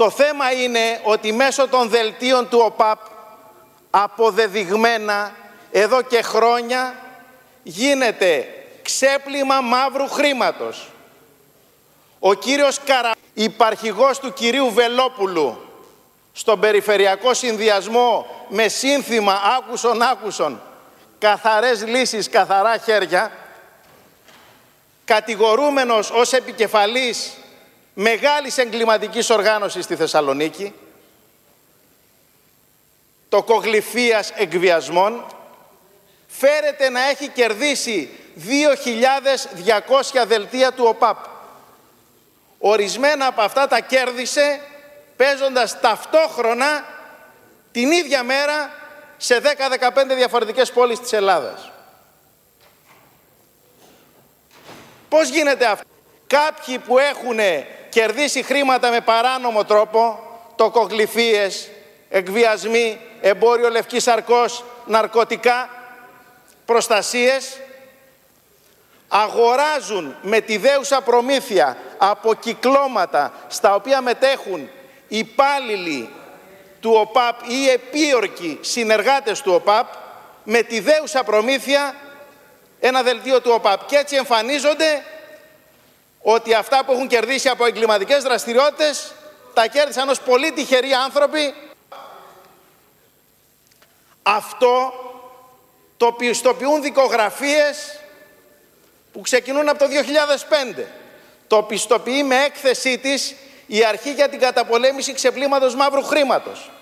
Το θέμα είναι ότι μέσω των δελτίων του ΟΠΑΠ αποδεδειγμένα εδώ και χρόνια γίνεται ξέπλυμα μαύρου χρήματος. Ο κύριος υπαρχηγός του κυρίου Βελόπουλου στον περιφερειακό συνδυασμό με σύνθημα άκουσον καθαρές λύσεις, καθαρά χέρια, κατηγορούμενος ως επικεφαλής μεγάλης εγκληματικής οργάνωσης στη Θεσσαλονίκη, τοκογλυφίας εκβιασμών, φέρεται να έχει κερδίσει 2.200 δελτία του ΟΠΑΠ. Ορισμένα από αυτά τα κέρδισε παίζοντας ταυτόχρονα την ίδια μέρα σε 10-15 διαφορετικές πόλεις της Ελλάδας. Πώς γίνεται αυτό? Κάποιοι που έχουν κερδίσει χρήματα με παράνομο τρόπο, τοκογλυφίες, εκβιασμοί, εμπόριο λευκής σαρκός, ναρκωτικά, προστασίες, αγοράζουν με τη δέουσα προμήθεια από κυκλώματα στα οποία μετέχουν υπάλληλοι του ΟΠΑΠ ή επίορκοι συνεργάτες του ΟΠΑΠ, με τη δέουσα προμήθεια ένα δελτίο του ΟΠΑΠ. Και έτσι εμφανίζονται ότι αυτά που έχουν κερδίσει από εγκληματικές δραστηριότητες τα κέρδισαν ως πολύ τυχεροί άνθρωποι. Αυτό το πιστοποιούν δικογραφίες που ξεκινούν από το 2005. Το πιστοποιεί με έκθεσή της η Αρχή για την Καταπολέμηση Ξεπλήματος Μαύρου Χρήματος.